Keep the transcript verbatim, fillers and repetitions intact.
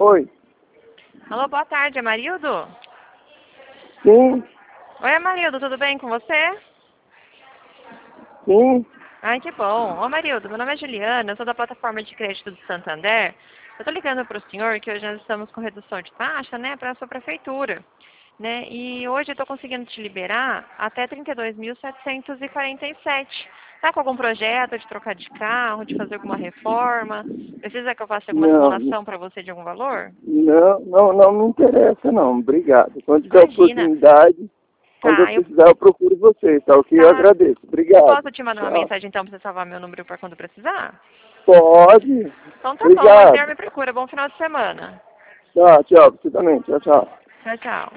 Oi. Alô, boa tarde, Amarildo? Sim, Oi, Amarildo, tudo bem com você? sim. Ai, que bom. Ô, Amarildo, meu nome é Juliana, eu sou da plataforma de crédito do Santander. Eu tô ligando para o senhor que hoje nós estamos com redução de taxa, né, para a sua prefeitura. Né? E hoje eu estou conseguindo te liberar até trinta e dois mil setecentos e quarenta e sete. Tá com algum projeto de trocar de carro, de fazer alguma reforma? Precisa que eu faça alguma Não, simulação para você de algum valor? não, não, não me interessa não. Obrigado. Quando tiver Imagina. oportunidade, quando eu Tá, eu, precisar, eu procuro você, tá ok? Eu tá. agradeço. Eu Obrigado. posso te mandar uma Tchau. mensagem então para você salvar meu número para quando precisar? Pode. Então tá bom, aí o senhor Obrigado. me procura. Bom final de semana. Tchau, tchau. Você também. Tchau, tchau. Tchau, tchau.